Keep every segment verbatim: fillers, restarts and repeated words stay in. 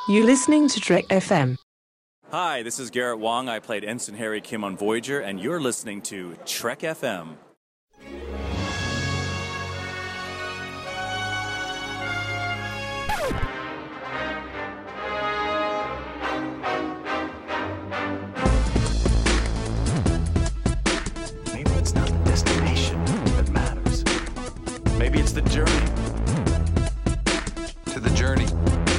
You're listening to Trek F M. Hi, this is Garrett Wong. I played Ensign Harry Kim on Voyager, and you're listening to Trek F M. Maybe it's not the destination that matters. Maybe it's the journey. To the journey.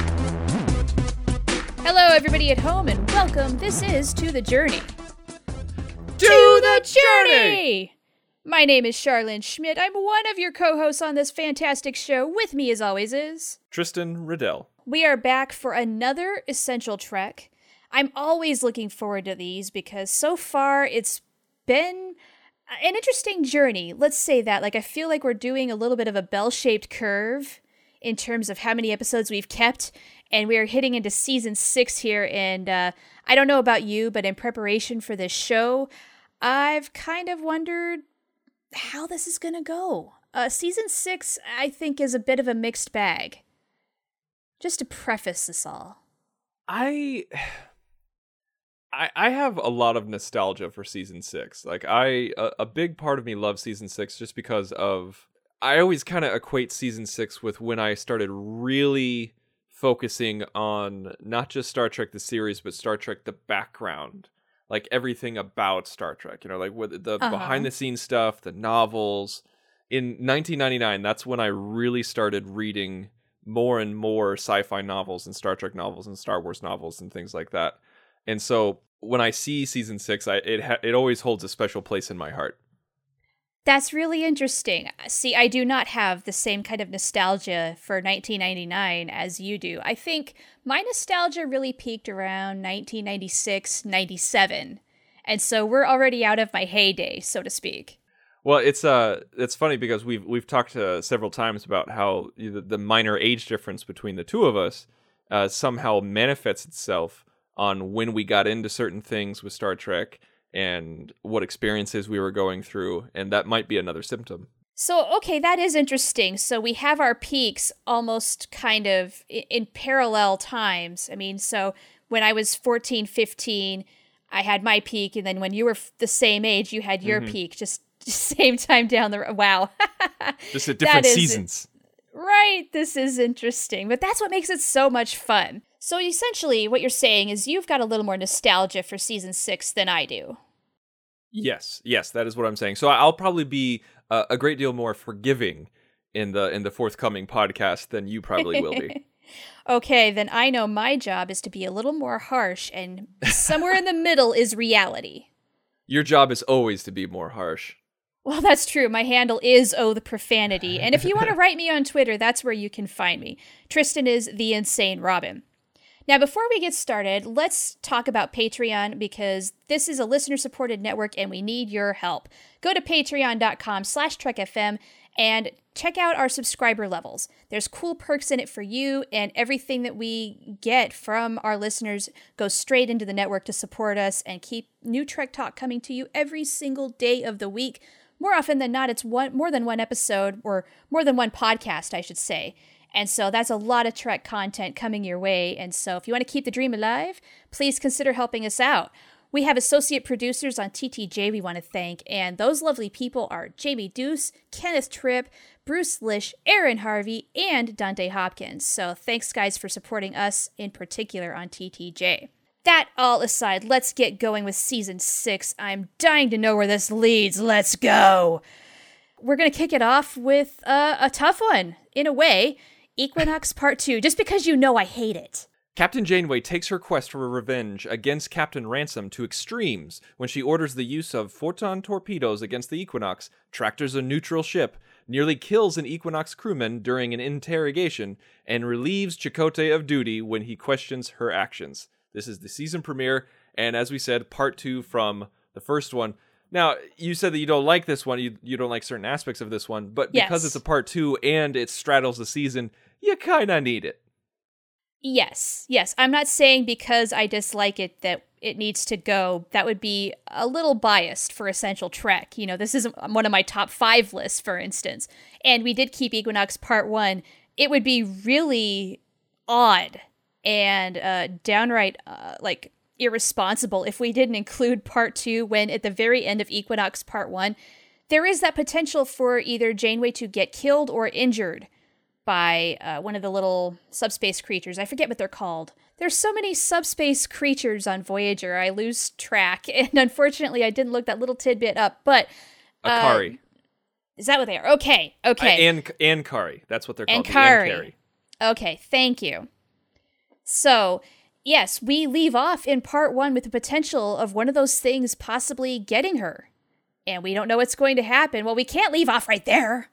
Hello, everybody at home, and welcome. This is To the Journey. To, to the journey! My name is Charlene Schmidt. I'm one of your co-hosts on this fantastic show. With me, as always, is... Tristan Riddell. We are back for another Essential Trek. I'm always looking forward to these because so far it's been an interesting journey. Let's say that. Like, I feel like we're doing a little bit of a bell-shaped curve in terms of how many episodes we've kept, and we are hitting into season six here, and uh, I don't know about you, but in preparation for this show, I've kind of wondered how this is going to go. Uh, season six, I think, is a bit of a mixed bag. Just to preface this all. I... I, I have a lot of nostalgia for season six. Like, I a, a big part of me loves season six just because of... I always kind of equate season six with when I started really focusing on not just Star Trek the series, but Star Trek the background. Like, everything about Star Trek, you know, like with the uh-huh. behind-the-scenes stuff, the novels. In nineteen ninety-nine, that's when I really started reading more and more sci-fi novels and Star Trek novels and Star Wars novels and things like that. And so when I see season six, I, it ha- it always holds a special place in my heart. That's really interesting. See, I do not have the same kind of nostalgia for nineteen ninety-nine as you do. I think my nostalgia really peaked around nineteen ninety-six, ninety-seven. And so we're already out of my heyday, so to speak. Well, it's uh, it's funny because we've we've talked uh, several times about how the, the minor age difference between the two of us uh, somehow manifests itself on when we got into certain things with Star Trek and what experiences we were going through, and that might be another symptom. So, okay, that is interesting. So we have our peaks almost kind of in parallel times. I mean, so when I was fourteen, fifteen, I had my peak, and then when you were the same age, you had your mm-hmm. peak, just, just same time down the road. Wow. Just at different seasons. Right, this is interesting, but that's what makes it so much fun. So essentially, what you're saying is you've got a little more nostalgia for season six than I do. Yes, yes, that is what I'm saying. So I'll probably be uh, a great deal more forgiving in the in the forthcoming podcast than you probably will be. Okay, then I know my job is to be a little more harsh, and somewhere in the middle is reality. Your job is always to be more harsh. Well, that's true. My handle is Oh the Profanity, and if you want to write me on Twitter, that's where you can find me. Tristan is The Insane Robin. Now, before we get started, let's talk about Patreon, because this is a listener-supported network and we need your help. Go to patreon.com slash trekfm and check out our subscriber levels. There's cool perks in it for you, and everything that we get from our listeners goes straight into the network to support us and keep new Trek Talk coming to you every single day of the week. More often than not, it's one more than one episode, or more than one podcast, I should say. And so that's a lot of Trek content coming your way. And so if you want to keep the dream alive, please consider helping us out. We have associate producers on T T J we want to thank, and those lovely people are Jamie Deuce, Kenneth Tripp, Bruce Lish, Aaron Harvey, and Dante Hopkins. So thanks, guys, for supporting us in particular on T T J. That all aside, let's get going with season six. I'm dying to know where this leads. Let's go. We're going to kick it off with uh, a tough one, in a way. Equinox Part two, just because you know I hate it. Captain Janeway takes her quest for revenge against Captain Ransom to extremes when she orders the use of photon torpedoes against the Equinox, tractors a neutral ship, nearly kills an Equinox crewman during an interrogation, and relieves Chakotay of duty when he questions her actions. This is the season premiere, and as we said, part two from the first one. Now, you said that you don't like this one, you you don't like certain aspects of this one, but because yes. it's a part two and it straddles the season, you kind of need it. Yes, yes. I'm not saying because I dislike it that it needs to go. That would be a little biased for Essential Trek. You know, this isn't one of my top five lists, for instance. And we did keep Equinox Part one. It would be really odd and uh, downright uh, like irresponsible if we didn't include part two, when at the very end of Equinox part one, there is that potential for either Janeway to get killed or injured by uh, one of the little subspace creatures. I forget what they're called. There's so many subspace creatures on Voyager, I lose track. And unfortunately, I didn't look that little tidbit up. But uh, Akari. Is that what they are? Okay, okay. Uh, and Ankari. That's what they're called. Ankari. The Ankari. Okay, thank you. So, yes, we leave off in part one with the potential of one of those things possibly getting her. And we don't know what's going to happen. Well, we can't leave off right there.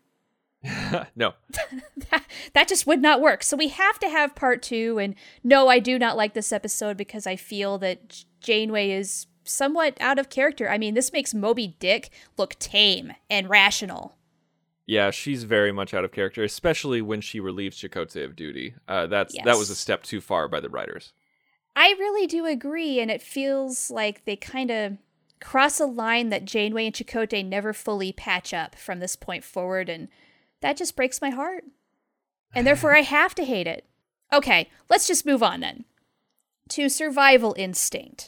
No. that, that just would not work. So we have to have part two. And no, I do not like this episode because I feel that Janeway is somewhat out of character. I mean, this makes Moby Dick look tame and rational. Yeah, she's very much out of character, especially when she relieves Chakotay of duty. Uh, that's Yes. That was a step too far by the writers. I really do agree. And it feels like they kind of cross a line that Janeway and Chakotay never fully patch up from this point forward. And that just breaks my heart. And therefore, I have to hate it. Okay, let's just move on then. To Survival Instinct.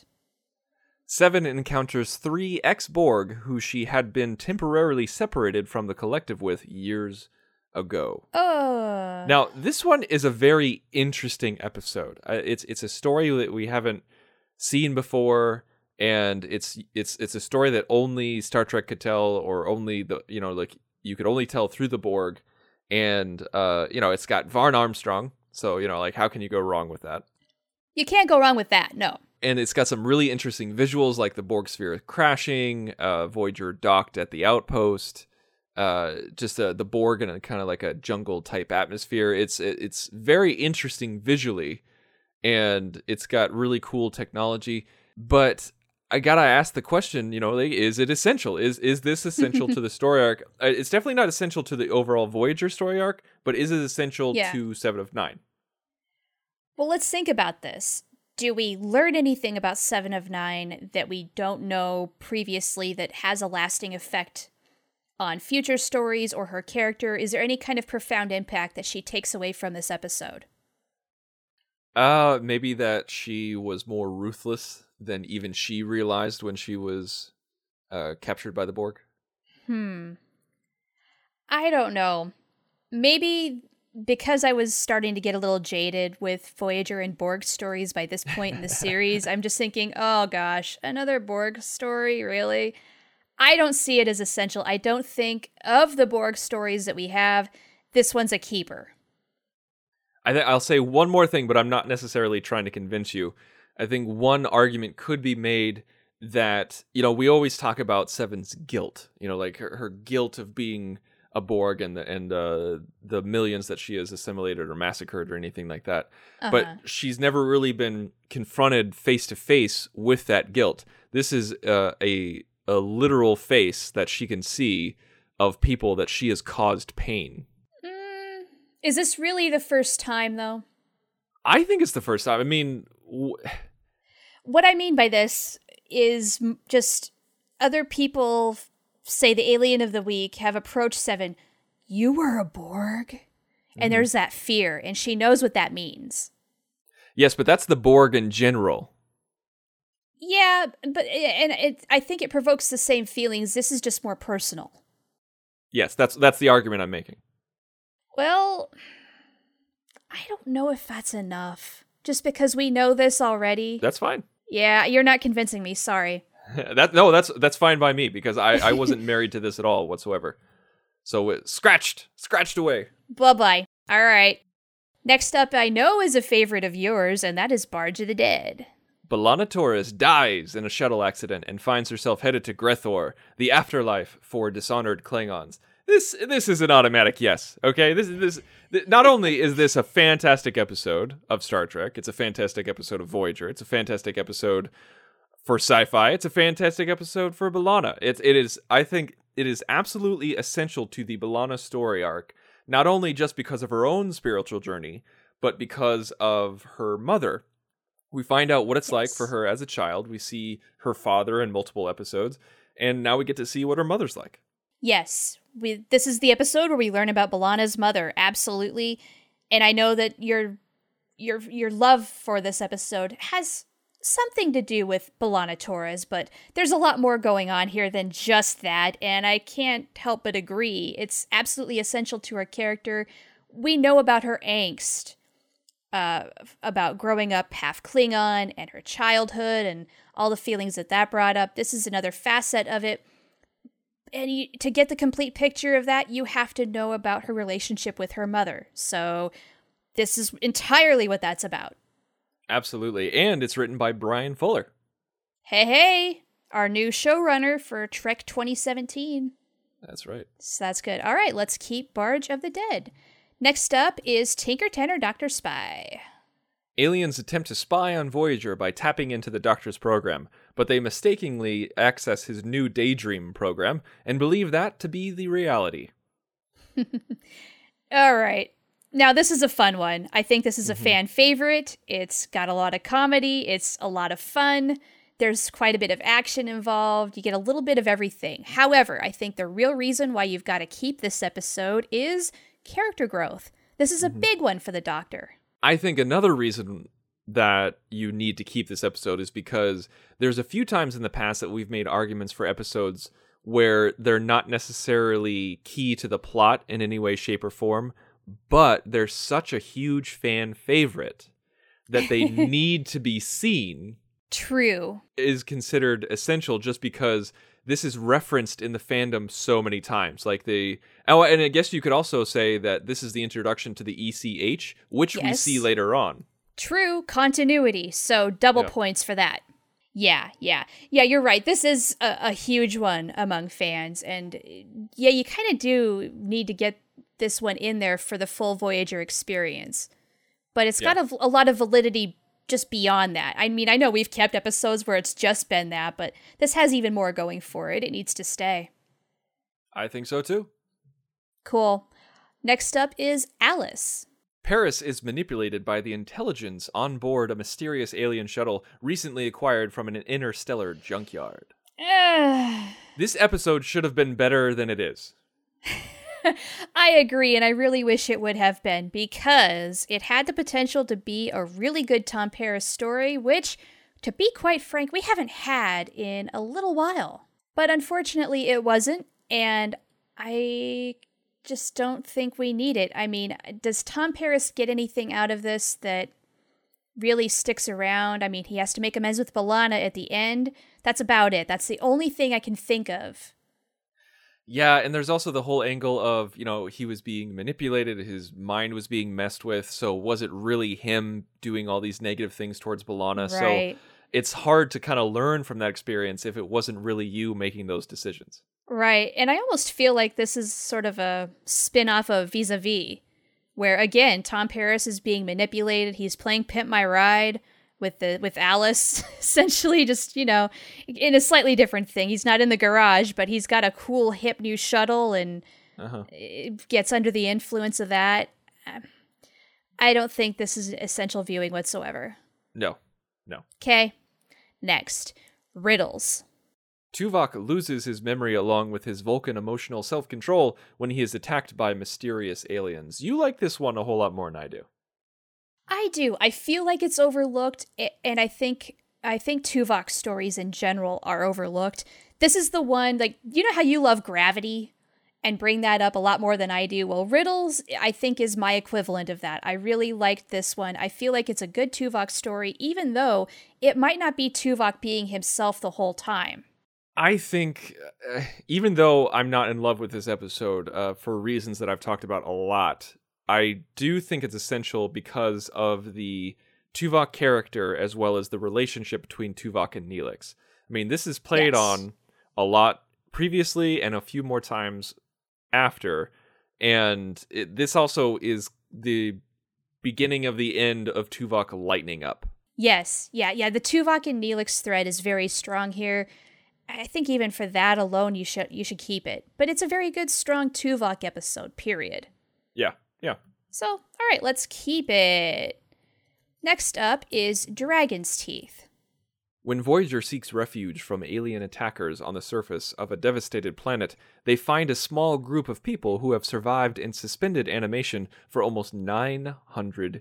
Seven encounters three ex-Borg who she had been temporarily separated from the collective with years ago. Oh. Now, this one is a very interesting episode. Uh, it's it's a story that we haven't seen before, and it's it's it's a story that only Star Trek could tell, or only the you know like you could only tell through the Borg. And uh, you know, it's got Varn Armstrong, so you know, like how can you go wrong with that? You can't go wrong with that. No. And it's got some really interesting visuals, like the Borg sphere crashing, uh, Voyager docked at the outpost, uh, just uh, the Borg in a kind of like a jungle type atmosphere. It's it's very interesting visually, and it's got really cool technology. But I gotta ask the question, you know, like, is it essential? Is is this essential to the story arc? Uh, It's definitely not essential to the overall Voyager story arc, but is it essential Yeah. to Seven of Nine? Well, let's think about this. Do we learn anything about Seven of Nine that we don't know previously that has a lasting effect on future stories or her character? Is there any kind of profound impact that she takes away from this episode? Uh, maybe that she was more ruthless than even she realized when she was uh, captured by the Borg. Hmm. I don't know. Maybe because I was starting to get a little jaded with Voyager and Borg stories by this point in the series, I'm just thinking, oh gosh, another Borg story, really? I don't see it as essential. I don't think of the Borg stories that we have, this one's a keeper. I th- I'll say one more thing, but I'm not necessarily trying to convince you. I think one argument could be made that, you know, we always talk about Seven's guilt, you know, like her, her guilt of being a Borg and the and uh, the millions that she has assimilated or massacred or anything like that. Uh-huh. But she's never really been confronted face to face with that guilt. This is uh, a a literal face that she can see of people that she has caused pain. Mm, is this really the first time, though? I think it's the first time. I mean, w- What I mean by this is m- just other people, say the Alien of the Week, have approached Seven. You were a Borg? Mm-hmm. And there's that fear, and she knows what that means. yes, but that's the Borg in general. Yeah, but and it, I think it provokes the same feelings. This is just more personal. Yes, that's that's the argument I'm making. Well, I don't know if that's enough. Just because we know this already. That's fine. Yeah, you're not convincing me. Sorry. that no, that's that's fine by me because I, I wasn't married to this at all whatsoever. So it scratched, scratched away. Blah blah. All right. Next up, I know is a favorite of yours, and that is Barge of the Dead. B'Elanna Torres dies in a shuttle accident and finds herself headed to Grethor, the afterlife for dishonored Klingons. This this is an automatic yes. Okay, this this th- not only is this a fantastic episode of Star Trek, it's a fantastic episode of Voyager, it's a fantastic episode for sci-fi, it's a fantastic episode for B'Elanna. It it is I think it is absolutely essential to the B'Elanna story arc, not only just because of her own spiritual journey, but because of her mother. We find out what it's Yes. like for her as a child. We see her father in multiple episodes, and now we get to see what her mother's like. Yes, we. This is the episode where we learn about B'Elanna's mother. Absolutely. And I know that you're your your love for this episode has something to do with B'Elanna Torres, but there's a lot more going on here than just that, and I can't help but agree. It's absolutely essential to her character. We know about her angst, uh, about growing up half Klingon and her childhood and all the feelings that that brought up. This is another facet of it. And you, to get the complete picture of that, you have to know about her relationship with her mother. So this is entirely what that's about. Absolutely. And it's written by Brian Fuller. Hey, hey, our new showrunner for Trek twenty seventeen. That's right. So that's good. All right, let's keep Barge of the Dead. Next up is Tinker Tenor Doctor Spy. Aliens attempt to spy on Voyager by tapping into the Doctor's program, but they mistakenly access his new Daydream program and believe that to be the reality. All right. Now, this is a fun one. I think this is a Mm-hmm. fan favorite. It's got a lot of comedy. It's a lot of fun. There's quite a bit of action involved. You get a little bit of everything. However, I think the real reason why you've got to keep this episode is character growth. This is a Mm-hmm. big one for the Doctor. I think another reason that you need to keep this episode is because there's a few times in the past that we've made arguments for episodes where they're not necessarily key to the plot in any way, shape, or form, but they're such a huge fan favorite that they need to be seen. True. Is considered essential just because this is referenced in the fandom so many times. Like the oh, and I guess you could also say that this is the introduction to the E C H, which we Yes. see later on. True continuity. So double Yeah. points for that. Yeah, yeah. Yeah, you're right. This is a, a huge one among fans. And yeah, you kind of do need to get this one in there for the full Voyager experience. But it's Yeah. got a, a lot of validity just beyond that. I mean, I know we've kept episodes where it's just been that, but this has even more going for it. It needs to stay. I think so too. Cool. Next up is Alice. Paris is manipulated by the intelligence on board a mysterious alien shuttle recently acquired from an interstellar junkyard. This episode should have been better than it is. I agree, and I really wish it would have been, because it had the potential to be a really good Tom Paris story, which, to be quite frank, we haven't had in a little while. But unfortunately, it wasn't, and I just don't think we need it. I mean, does Tom Paris get anything out of this that really sticks around? I mean, he has to make amends with B'Elanna at the end. That's about it. That's the only thing I can think of. Yeah, and there's also the whole angle of, you know, he was being manipulated, his mind was being messed with, so was it really him doing all these negative things towards B'Elanna? Right. So it's hard to kind of learn from that experience if it wasn't really you making those decisions. Right, and I almost feel like this is sort of a spin-off of Vis-a-Vis, where, again, Tom Paris is being manipulated, he's playing Pimp My Ride with the with Alice, essentially just, you know, in a slightly different thing. He's not in the garage, but he's got a cool, hip new shuttle, and Uh-huh. it gets under the influence of that. I don't think this is essential viewing whatsoever. No, no. Okay, next, riddles. Tuvok loses his memory along with his Vulcan emotional self-control when he is attacked by mysterious aliens. You like this one a whole lot more than I do. I do. I feel like it's overlooked, and I think I think Tuvok stories in general are overlooked. This is the one, like, you know how you love Gravity and bring that up a lot more than I do? Well, Riddles, I think, is my equivalent of that. I really liked this one. I feel like it's a good Tuvok story, even though it might not be Tuvok being himself the whole time. I think, uh, even though I'm not in love with this episode, uh, for reasons that I've talked about a lot, I do think it's essential because of the Tuvok character as well as the relationship between Tuvok and Neelix. I mean, this is played Yes. on a lot previously and a few more times after, and it, this also is the beginning of the end of Tuvok lightening up. Yes, yeah, yeah. The Tuvok and Neelix thread is very strong here. I think even for that alone, you should you should keep it. But it's a very good, strong Tuvok episode, period. Yeah, yeah. So, all right, let's keep it. Next up is Dragon's Teeth. When Voyager seeks refuge from alien attackers on the surface of a devastated planet, they find a small group of people who have survived in suspended animation for almost nine hundred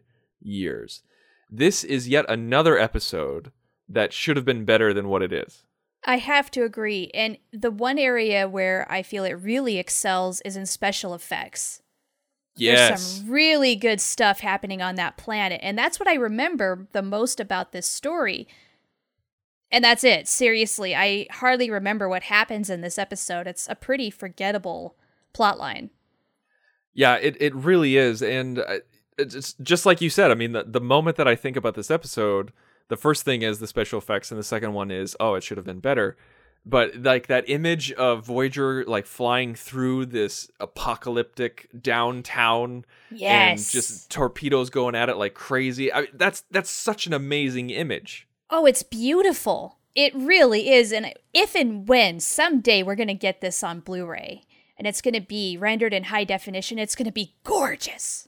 years. This is yet another episode that should have been better than what it is. I have to agree. And the one area where I feel it really excels is in special effects. Yes. There's some really good stuff happening on that planet. And that's what I remember the most about this story. And that's it. Seriously, I hardly remember what happens in this episode. It's a pretty forgettable plotline. Yeah, it, it really is. And it's just like you said. I mean, the, the moment that I think about this episode, the first thing is the special effects, and the second one is, oh, it should have been better. But like that image of Voyager like flying through this apocalyptic downtown, yes, and just torpedoes going at it like crazy. I mean, that's that's such an amazing image. Oh, it's beautiful. It really is. And if and when someday we're going to get this on Blu-ray and it's going to be rendered in high definition, it's going to be gorgeous.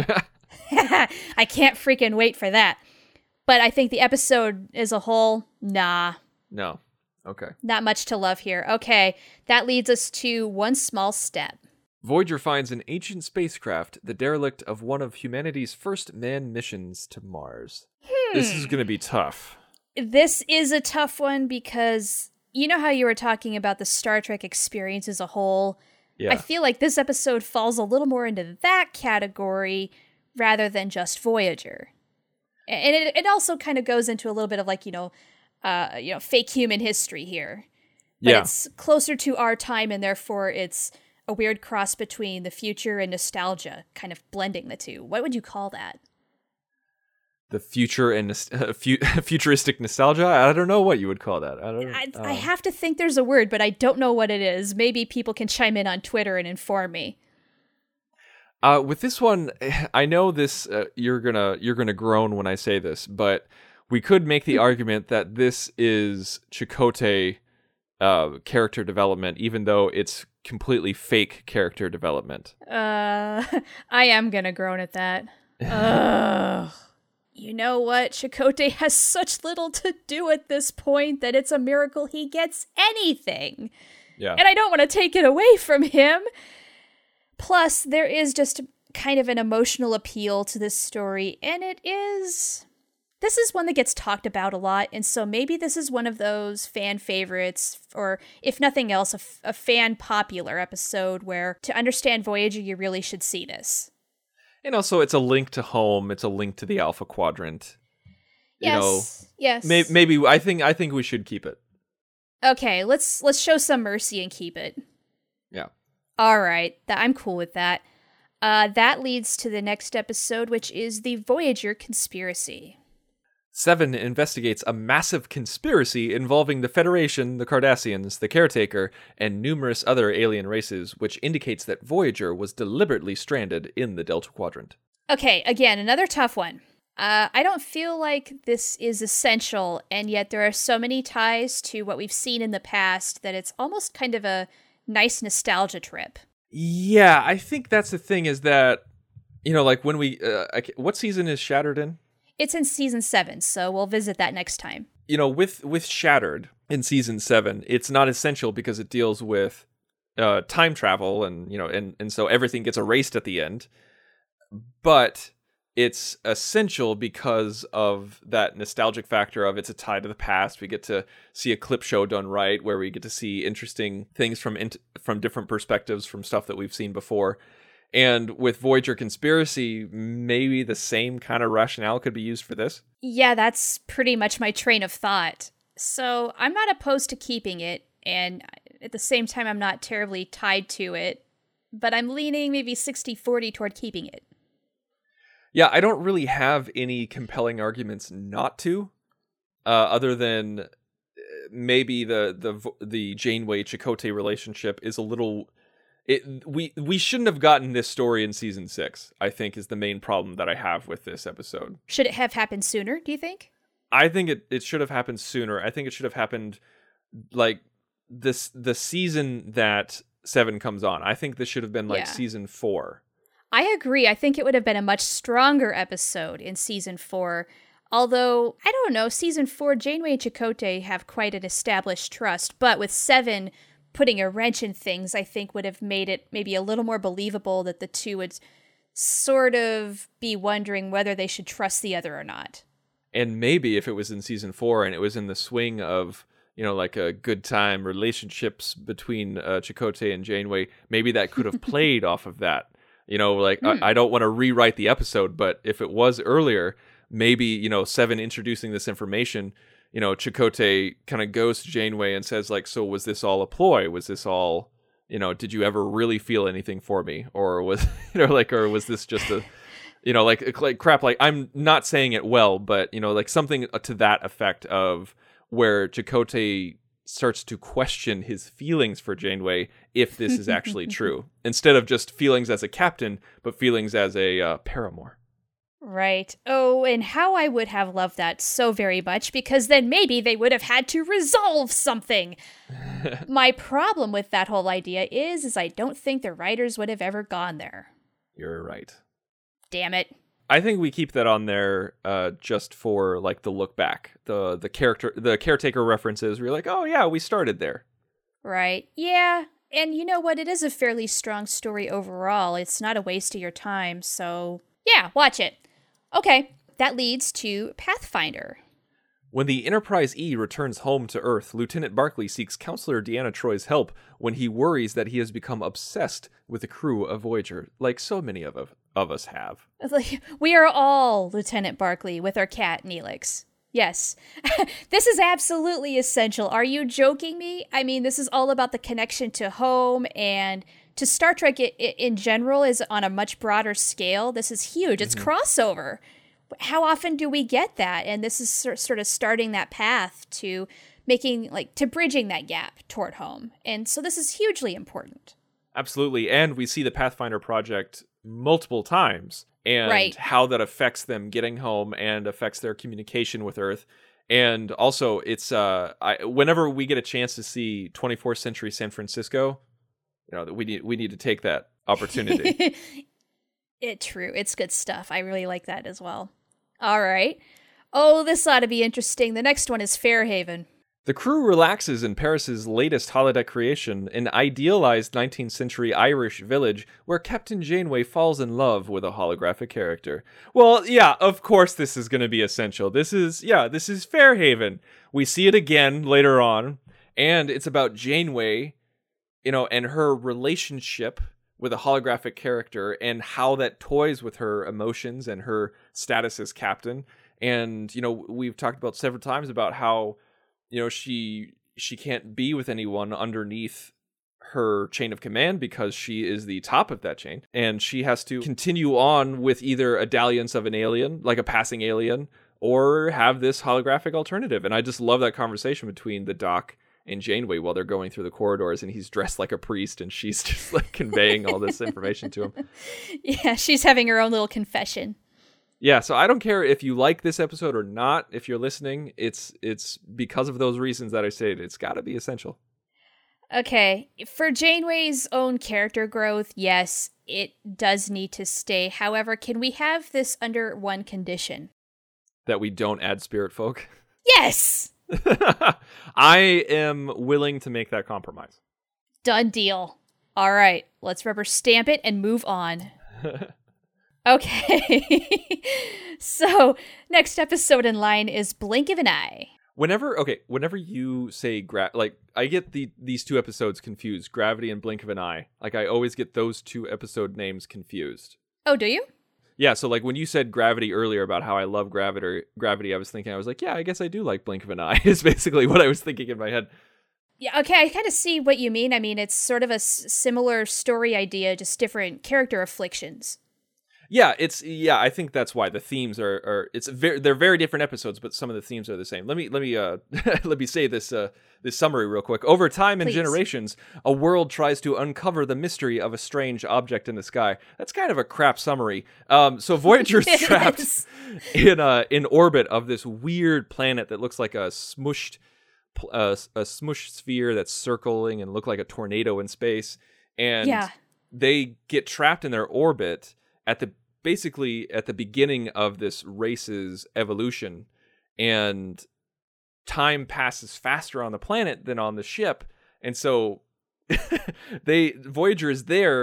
I can't freaking wait for that. But I think the episode as a whole, nah. No. Okay. Not much to love here. Okay, that leads us to One Small Step. Voyager finds an ancient spacecraft, the derelict of one of humanity's first manned missions to Mars. Hmm. This is going to be tough. This is a tough one because you know how you were talking about the Star Trek experience as a whole? Yeah. I feel like this episode falls a little more into that category rather than just Voyager. And it, it also kind of goes into a little bit of like, you know, uh, you know, fake human history here. But yeah. It's closer to our time, and therefore it's a weird cross between the future and nostalgia, kind of blending the two. What would you call that? The future and uh, fu- futuristic nostalgia? I don't know what you would call that. I don't. I, uh, I have to think there's a word, but I don't know what it is. Maybe people can chime in on Twitter and inform me. Uh, with this one, I know this. Uh, you're gonna you're gonna groan when I say this, but we could make the argument that this is Chakotay uh, character development, even though it's completely fake character development. Uh, I am gonna groan at that. Ugh. You know what? Chakotay has such little to do at this point that it's a miracle he gets anything. Yeah. And I don't want to take it away from him. Plus, there is just kind of an emotional appeal to this story, and it is... This is one that gets talked about a lot, and so maybe this is one of those fan favorites, or if nothing else, a, f- a fan popular episode where to understand Voyager, you really should see this. And also, it's a link to home. It's a link to the Alpha Quadrant. You Yes, know, yes. May- maybe I think I think we should keep it. Okay, let's let's show some mercy and keep it. Yeah. All right, th- I'm cool with that. Uh, that leads to the next episode, which is the Voyager Conspiracy. Seven investigates a massive conspiracy involving the Federation, the Cardassians, the Caretaker, and numerous other alien races, which indicates that Voyager was deliberately stranded in the Delta Quadrant. Okay, again, another tough one. Uh, I don't feel like this is essential, and yet there are so many ties to what we've seen in the past that it's almost kind of a nice nostalgia trip. Yeah, I think that's the thing is that, you know, like when we, uh, what season is Shattered in? It's in season seven, so we'll visit that next time. You know, with, with Shattered in season seven, it's not essential because it deals with uh, time travel and, you know, and, and so everything gets erased at the end. But it's essential because of that nostalgic factor of it's a tie to the past. We get to see a clip show done right where we get to see interesting things from int- from different perspectives from stuff that we've seen before. And with Voyager Conspiracy, maybe the same kind of rationale could be used for this. Yeah, that's pretty much my train of thought. So I'm not opposed to keeping it, and at the same time, I'm not terribly tied to it, but I'm leaning maybe sixty forty toward keeping it. Yeah, I don't really have any compelling arguments not to, uh, other than maybe the the the Janeway Chakotay relationship is a little. It we we shouldn't have gotten this story in season six, I think, is the main problem that I have with this episode. Should it have happened sooner, do you think? I think it, it should have happened sooner. I think it should have happened like this the season that Seven comes on. I think this should have been like Yeah. season four. I agree. I think it would have been a much stronger episode in season four. Although, I don't know, season four, Janeway and Chakotay have quite an established trust, but with Seven putting a wrench in things, I think would have made it maybe a little more believable that the two would sort of be wondering whether they should trust the other or not. And maybe if it was in season four and it was in the swing of, you know, like a good time relationships between uh, Chakotay and Janeway, maybe that could have played off of that. You know, like mm. I, I don't want to rewrite the episode, but if it was earlier, maybe, you know, Seven introducing this information, you know, Chakotay kind of goes to Janeway and says, like, so was this all a ploy? Was this all, you know, did you ever really feel anything for me? Or was, you know, like, or was this just a, you know, like, like crap, like, I'm not saying it well, but, you know, like something to that effect of where Chakotay starts to question his feelings for Janeway if this is actually true, instead of just feelings as a captain, but feelings as a uh, paramour. Right. Oh, and how I would have loved that so very much, because then maybe they would have had to resolve something. My problem with that whole idea is, is I don't think the writers would have ever gone there. You're right. Damn it. I think we keep that on there uh, just for like the look back, the the character, the caretaker references. We're like, oh yeah, we started there. Right. Yeah. And you know what? It is a fairly strong story overall. It's not a waste of your time. So yeah, watch it. Okay. That leads to Pathfinder. When the Enterprise E returns home to Earth, Lieutenant Barclay seeks Counselor Deanna Troy's help when he worries that he has become obsessed with the crew of Voyager, like so many of, of us have. We are all Lieutenant Barclay with our cat, Neelix. Yes. This is absolutely essential. Are you joking me? I mean, this is all about the connection to home and to Star Trek in general is on a much broader scale. This is huge. It's mm-hmm. crossover. How often do we get that? And this is sort of starting that path to making, like, to bridging that gap toward home. And so this is hugely important. Absolutely. And we see the Pathfinder project multiple times and right. how that affects them getting home and affects their communication with Earth. And also, it's uh, I, whenever we get a chance to see twenty-fourth century San Francisco, you know, we need we need to take that opportunity. It true. It's good stuff. I really like that as well. All right. Oh, this ought to be interesting. The next one is Fairhaven. The crew relaxes in Paris's latest holodeck creation, an idealized nineteenth century Irish village where Captain Janeway falls in love with a holographic character. Well, yeah, of course this is going to be essential. This is, yeah, this is Fairhaven. We see it again later on, and it's about Janeway, you know, and her relationship with a holographic character and how that toys with her emotions and her status as captain. And, you know, we've talked about several times about how, you know, she she can't be with anyone underneath her chain of command because she is the top of that chain. And she has to continue on with either a dalliance of an alien, like a passing alien, or have this holographic alternative. And I just love that conversation between the Doc and Janeway while they're going through the corridors, and he's dressed like a priest and she's just like conveying all this information to him. Yeah, she's having her own little confession. Yeah, so I don't care if you like this episode or not. If you're listening, it's it's because of those reasons that I said it's got to be essential. Okay, for Janeway's own character growth, yes, it does need to stay. However, can we have this under one condition? That we don't add spirit folk? Yes! I am willing to make that compromise. Done deal. All right, let's rubber stamp it and move on. Okay. So, next episode in line is Blink of an Eye. Whenever, okay, whenever you say, gra- like, I get the these two episodes confused, Gravity and Blink of an Eye. Like, I always get those two episode names confused. Oh, do you? Yeah, so like when you said Gravity earlier about how I love Gravity, Gravity, I was thinking, I was like, yeah, I guess I do like Blink of an Eye, is basically what I was thinking in my head. Yeah, okay, I kind of see what you mean. I mean, it's sort of a s- similar story idea, just different character afflictions. Yeah, it's yeah. I think that's why the themes are are it's very they're very different episodes, but some of the themes are the same. Let me let me uh let me say this uh this summary real quick. Over time and Please. generations, a world tries to uncover the mystery of a strange object in the sky. That's kind of a crap summary. Um, so Voyager's trapped in uh in orbit of this weird planet that looks like a smushed uh, a smushed sphere that's circling and look like a tornado in space, and yeah. they get trapped in their orbit at the basically at the beginning of this race's evolution, and time passes faster on the planet than on the ship, and so they Voyager is there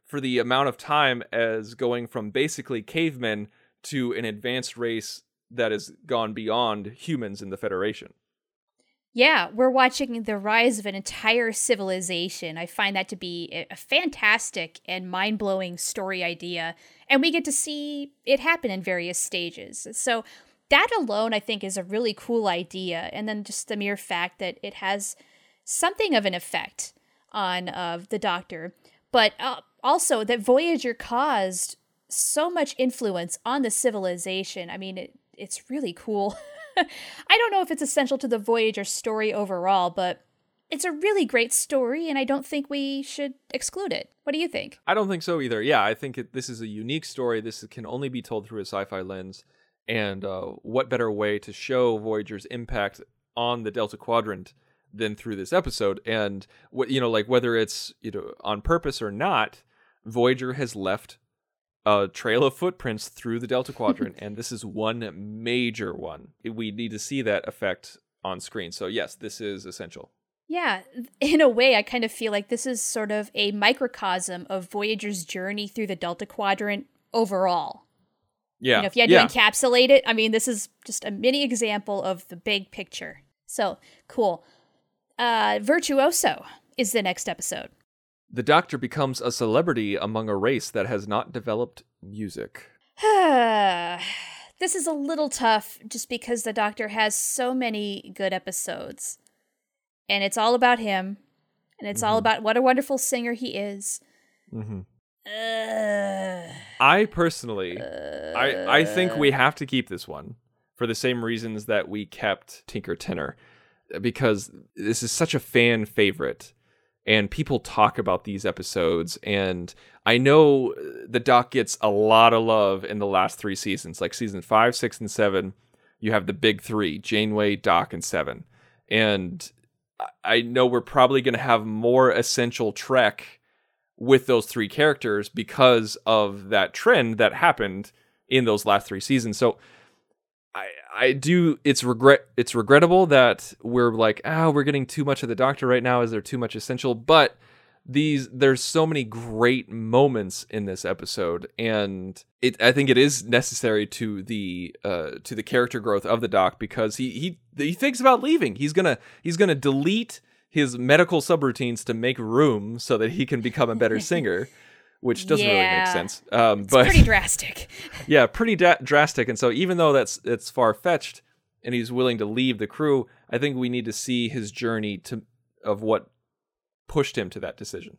for the amount of time as going from basically cavemen to an advanced race that has gone beyond humans in the Federation. Yeah, we're watching the rise of an entire civilization. I find that to be a fantastic and mind-blowing story idea, and we get to see it happen in various stages. So that alone, I think, is a really cool idea, and then just the mere fact that it has something of an effect on uh, the Doctor, but uh, also that Voyager caused so much influence on the civilization. I mean, it, it's really cool. I don't know if it's essential to the Voyager story overall, but it's a really great story, and I don't think we should exclude it. What do you think? I don't think so either. Yeah, I think it, this is a unique story. This can only be told through a sci-fi lens, and uh, what better way to show Voyager's impact on the Delta Quadrant than through this episode? And what you know, like whether it's you know on purpose or not, Voyager has left a trail of footprints through the Delta Quadrant, and this is one major one. We need to see that effect on screen. So yes, this is essential. Yeah, in a way, I kind of feel like this is sort of a microcosm of Voyager's journey through the Delta Quadrant overall. Yeah. You know, if you had yeah. to encapsulate it, I mean, this is just a mini example of the big picture. So, cool. Uh, Virtuoso is the next episode. The Doctor becomes a celebrity among a race that has not developed music. This is a little tough just because the Doctor has so many good episodes. And it's all about him. And it's mm-hmm. all about what a wonderful singer he is. Mm-hmm. Uh, I personally, uh, I, I think we have to keep this one for the same reasons that we kept Tinker Tenor. Because this is such a fan favorite. And people talk about these episodes, and I know the Doc gets a lot of love in the last three seasons, like season five, six, and seven. You have the big three, Janeway, Doc, and Seven. And I know we're probably going to have more essential Trek with those three characters because of that trend that happened in those last three seasons. So I I do it's regret it's regrettable that we're like, ah, we're getting too much of the Doctor right now. Is there too much essential? But these there's so many great moments in this episode, and it I think it is necessary to the uh to the character growth of the Doc, because he he he thinks about leaving. He's gonna he's gonna delete his medical subroutines to make room so that he can become a better singer. Which doesn't yeah. really make sense. Um, it's but pretty drastic. yeah, pretty da- drastic. And so even though that's it's far-fetched and he's willing to leave the crew, I think we need to see his journey to of what pushed him to that decision.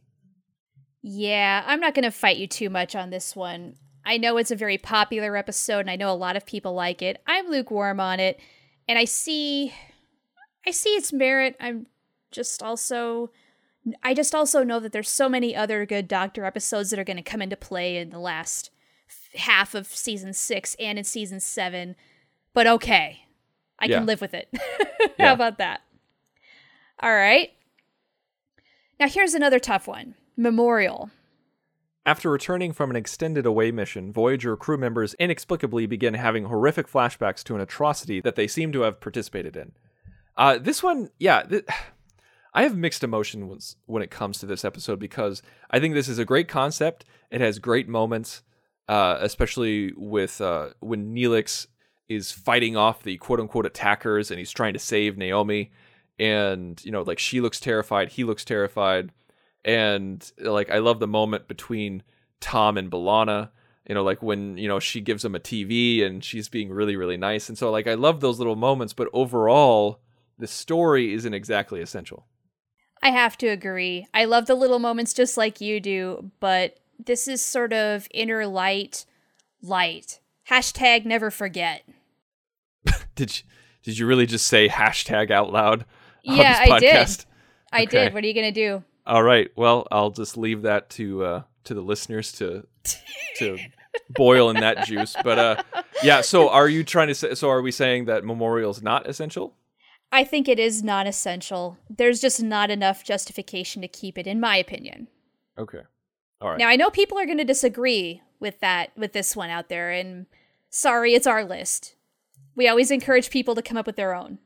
Yeah, I'm not going to fight you too much on this one. I know it's a very popular episode, and I know a lot of people like it. I'm lukewarm on it, and I see, I see its merit. I'm just also... I just also know that there's so many other good Doctor episodes that are going to come into play in the last f- half of season six and in season seven. But okay, I yeah. can live with it. How yeah. about that? All right. Now here's another tough one. Memorial. After returning from an extended away mission, Voyager crew members inexplicably begin having horrific flashbacks to an atrocity that they seem to have participated in. Uh, this one, yeah... Th- I have mixed emotions when it comes to this episode, because I think this is a great concept. It has great moments, uh, especially with uh, when Neelix is fighting off the quote-unquote attackers and he's trying to save Naomi. And, you know, like, she looks terrified, he looks terrified. And, like, I love the moment between Tom and B'Elanna, you know, like when, you know, she gives him a T V and she's being really, really nice. And so, like, I love those little moments, but overall, the story isn't exactly essential. I have to agree. I love the little moments just like you do, but this is sort of inner light, light. Hashtag never forget. did you, did you really just say hashtag out loud on yeah, this I podcast? did. I okay. did. What are you going to do? All right. Well, I'll just leave that to uh, to the listeners to to boil in that juice. But uh, yeah, so are you trying to say, so are we saying that Memorial's not essential? I think it is not essential. There's just not enough justification to keep it, in my opinion. Okay. All right. Now, I know people are going to disagree with that, with this one out there, and sorry, it's our list. We always encourage people to come up with their own.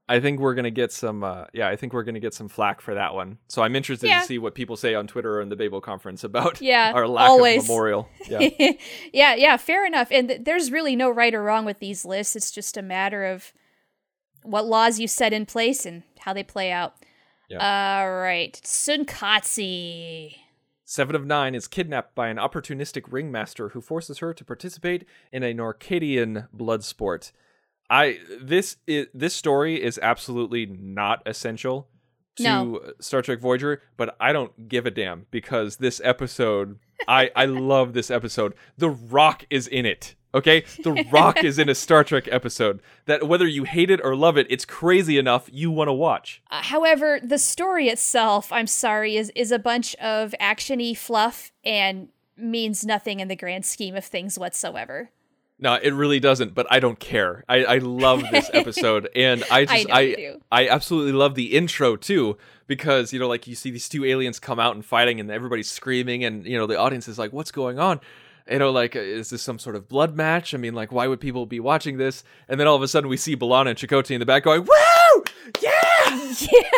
I think we're gonna get some. Uh, yeah, I think we're gonna get some flack for that one. So I'm interested Yeah. to see what people say on Twitter or in the Babel conference about Yeah, our lack always. of memorial. Yeah, yeah, yeah, fair enough. And th- there's really no right or wrong with these lists. It's just a matter of what laws you set in place and how they play out. Yeah. All right, Tsunkatsu. Seven of Nine is kidnapped by an opportunistic ringmaster who forces her to participate in a Norcadian blood sport. I this is this story is absolutely not essential to No. Star Trek Voyager, but I don't give a damn because this episode, I I love this episode. The Rock is in it. Okay, The Rock is in a Star Trek episode that whether you hate it or love it, it's crazy enough you want to watch. Uh, however, the story itself, I'm sorry, is is a bunch of actiony fluff and means nothing in the grand scheme of things whatsoever. No, it really doesn't, but I don't care. I, I love this episode, and I just I know I you do. I absolutely love the intro too, because you know, like you see these two aliens come out and fighting, and everybody's screaming, and you know, the audience is like, "What's going on?" You know, like, is this some sort of blood match? I mean, like, why would people be watching this? And then all of a sudden, we see B'Elanna and Chakotay in the back going, "Woo! Yeah!"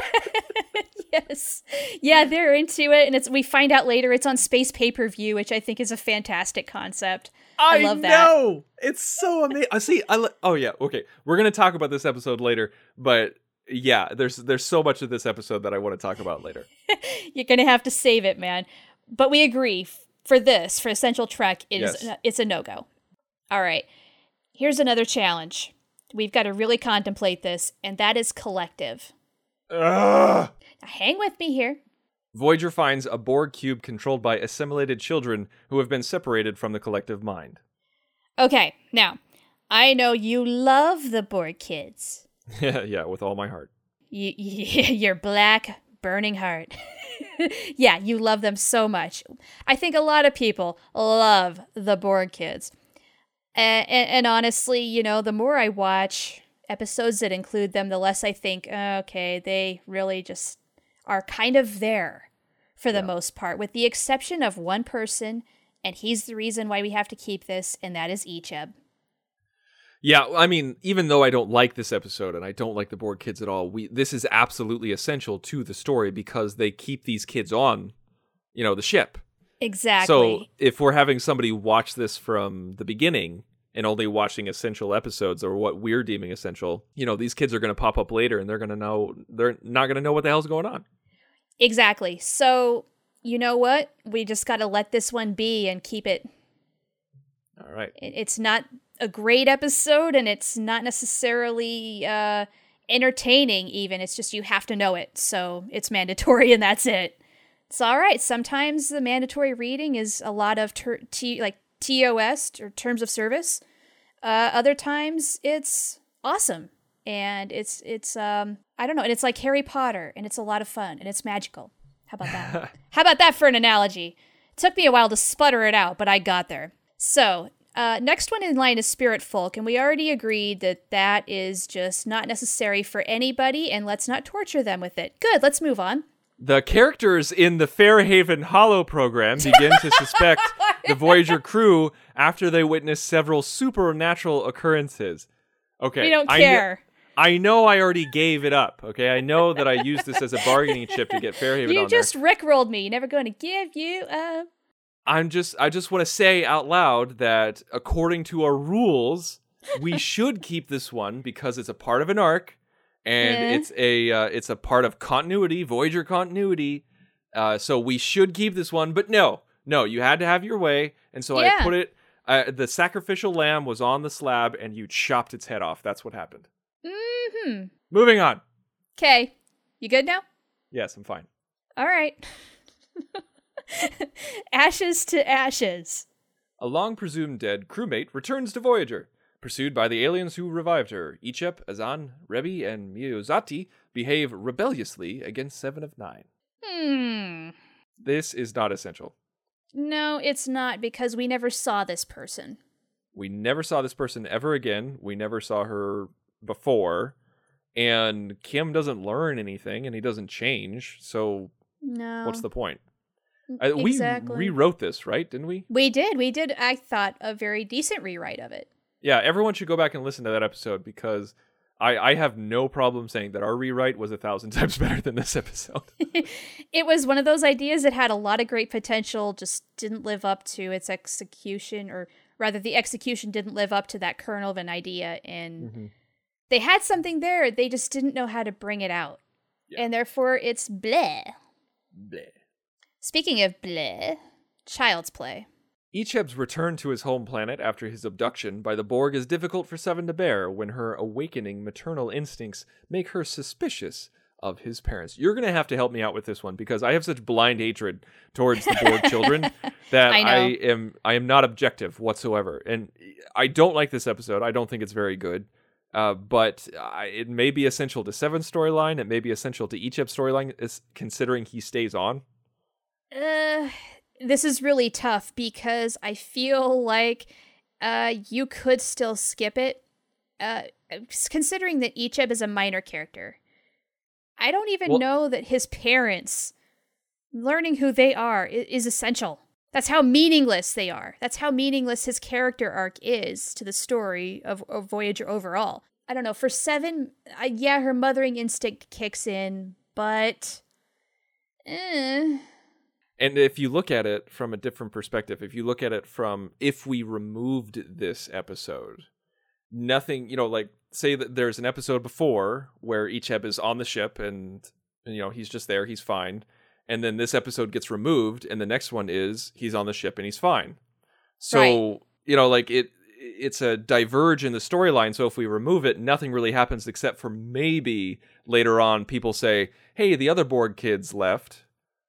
Yes. Yeah, they're into it, and it's we find out later it's on space pay-per-view, which I think is a fantastic concept. I, I love that. know. It's so amazing. I see. I li- oh yeah. Okay, we're gonna talk about this episode later, but yeah, there's there's so much of this episode that I want to talk about later. You're gonna have to save it, man. But we agree f- for this, for Essential Trek, it is Yes. it's a no-go. All right. Here's another challenge. We've got to really contemplate this, and that is collective. Ugh. Now, hang with me here. Voyager finds a Borg cube controlled by assimilated children who have been separated from the collective mind. Okay, now, I know you love the Borg kids. Yeah, with all my heart. You, your black, burning heart. Yeah, you love them so much. I think a lot of people love the Borg kids. And, and, and honestly, you know, the more I watch episodes that include them, the less I think, oh, okay, they really just are kind of there for the Yeah. most part, with the exception of one person, and he's the reason why we have to keep this, and that is Icheb. Yeah, I mean, even though I don't like this episode and I don't like the Borg kids at all, we this is absolutely essential to the story because they keep these kids on, you know, the ship. Exactly. So if we're having somebody watch this from the beginning and only watching essential episodes or what we're deeming essential, you know, these kids are going to pop up later and they're going to know, they're not going to know what the hell's going on. Exactly. So, you know what? We just got to let this one be and keep it. All right. it- It's not a great episode, and it's not necessarily uh, entertaining even. It's just you have to know it. So it's mandatory, and that's it. It's all right. Sometimes the mandatory reading is a lot of ter- T- like T O S, or terms of service. Uh, other times it's awesome. And it's, it's um I don't know, and it's like Harry Potter, and it's a lot of fun, and it's magical. How about that? How about that for an analogy? It took me a while to sputter it out, but I got there. So, uh, next one in line is Spirit Folk, and we already agreed that that is just not necessary for anybody, and let's not torture them with it. Good, let's move on. The characters in the Fairhaven Hollow program begin to suspect the Voyager crew after they witness several supernatural occurrences. Okay. We don't I kn- care. I know I already gave it up, okay? I know that I used this as a bargaining chip to get Fairhaven You on just there. rickrolled me. Never going to give you up. I'm just I just want to say out loud that according to our rules, we should keep this one because it's a part of an arc and Eh. it's a uh, it's a part of continuity, Voyager continuity. Uh, so we should keep this one, but no. No, you had to have your way, and so Yeah. I put it uh, the sacrificial lamb was on the slab and you chopped its head off. That's what happened. Mm-hmm. Moving on. Okay. You good now? Yes, I'm fine. All right. Ashes to ashes. A long presumed dead crewmate returns to Voyager. Pursued by the aliens who revived her, Ichep, Azan, Rebi, and Miyazati behave rebelliously against Seven of Nine. Hmm. This is not essential. No, it's not, because we never saw this person. We never saw this person ever again. We never saw her before. And Kim doesn't learn anything, and he doesn't change. So No. what's the point? I, Exactly. We rewrote this, right? Didn't we? We did. We did, I thought, a very decent rewrite of it. Yeah, everyone should go back and listen to that episode because I, I have no problem saying that our rewrite was a thousand times better than this episode. It was one of those ideas that had a lot of great potential, just didn't live up to its execution, or rather the execution didn't live up to that kernel of an idea, and mm-hmm. they had something there, they just didn't know how to bring it out. Yeah. And therefore it's bleh. Bleh. Speaking of bleh, Child's Play. Icheb's return to his home planet after his abduction by the Borg is difficult for Seven to bear when her awakening maternal instincts make her suspicious of his parents. You're going to have to help me out with this one because I have such blind hatred towards the Borg children that I, I am I am not objective whatsoever. And I don't like this episode. I don't think it's very good. Uh, but I, it may be essential to Seven's storyline. It may be essential to Icheb's storyline, is considering he stays on. Uh... This is really tough because I feel like uh, you could still skip it, uh, considering that Icheb is a minor character. I don't even well, know that his parents, learning who they are, is, is essential. That's how meaningless they are. That's how meaningless his character arc is to the story of, of Voyager overall. I don't know, for Seven, uh, yeah, her mothering instinct kicks in, but... Eh... And if you look at it from a different perspective, if you look at it from if we removed this episode, nothing, you know, like say that there's an episode before where Icheb is on the ship and, and, you know, he's just there, he's fine. And then this episode gets removed and the next one is he's on the ship and he's fine. So, right. you know, like it, it's a diverge in the storyline. So if we remove it, nothing really happens except for maybe later on people say, hey, the other Borg kids left.